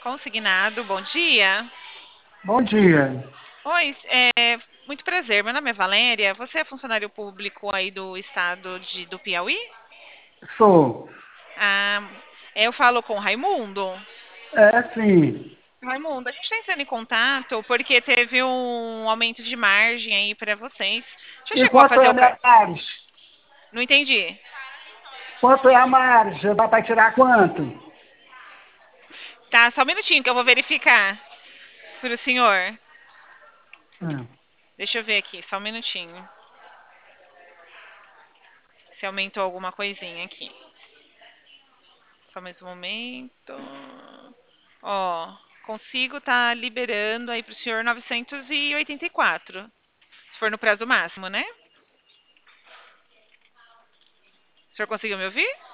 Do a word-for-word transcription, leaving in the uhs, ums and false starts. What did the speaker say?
Consignado, bom dia. Bom dia. Oi, é, muito prazer. Meu nome é Valéria. Você é funcionário público aí do estado de, do Piauí? Sou. Ah, eu falo com o Raimundo. É, sim. Raimundo, a gente está entrando em contato porque teve um aumento de margem aí para vocês. Já E chegou a quanto é fazer a o... minha ca- margem? Não entendi. Quanto é a margem? Dá para tirar quanto? Tá, só um minutinho que eu vou verificar para o senhor. Ah, Deixa eu ver aqui, só um minutinho. Se aumentou alguma coisinha aqui. Só mais um momento. Ó, consigo tá liberando aí pro senhor novecentos e oitenta e quatro. Se for no prazo máximo, né? O senhor conseguiu me ouvir?